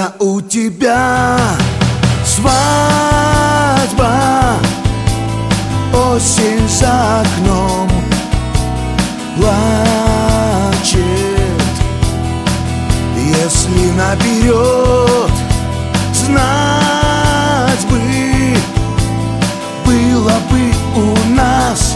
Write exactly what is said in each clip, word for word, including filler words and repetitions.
когда у тебя свадьба, осень за окном плачет. Если наперед знать бы, было бы у нас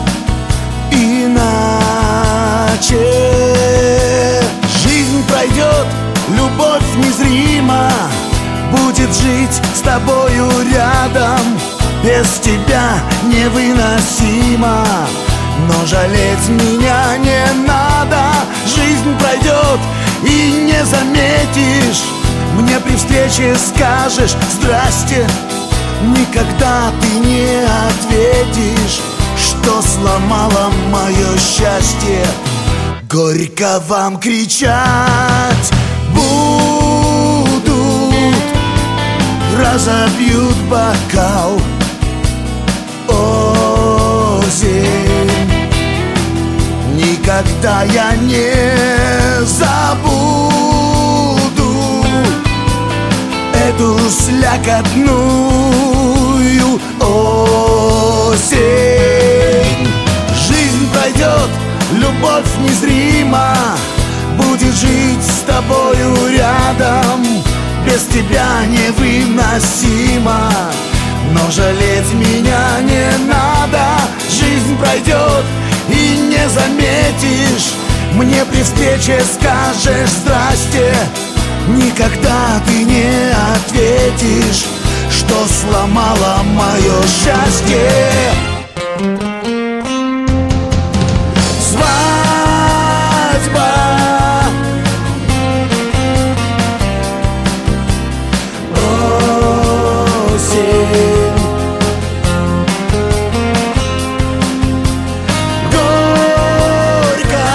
иначе. Жизнь пройдет, любовь незрима будет жить с тобою рядом. Без тебя невыносимо, но жалеть меня не надо. Жизнь пройдет и не заметишь, мне при встрече скажешь здрасте. Никогда ты не ответишь, что сломало мое счастье. Горько вам кричать будут, разобьют бокал. Осень, никогда я не забуду эту слякотную осень. Жизнь пройдет, любовь незрима будет жить с тобою рядом. Без тебя невыносимо, но жалеть меня не надо. Жизнь пройдет и не заметишь, мне при встрече скажешь здрасте. Никогда ты не ответишь, что сломало мое счастье. Свадьба, осень, горько.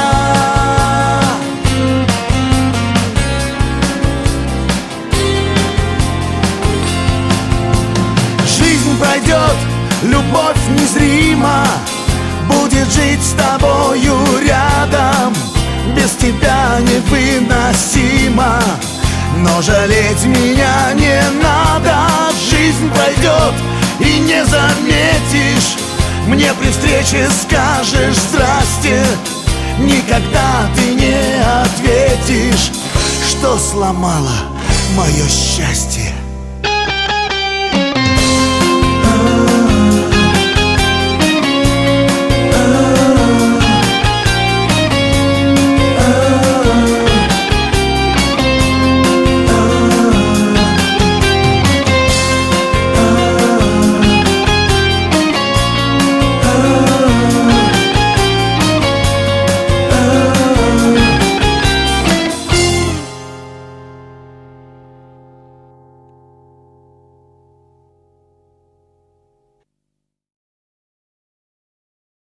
Жизнь пройдет, любовь незрима будет жить с тобою рядом. Без тебя невыносимо, но жалеть меня не надо. Жизнь пройдет и не заметишь, мне при встрече скажешь здрасте. Никогда ты не ответишь, что сломало мое счастье.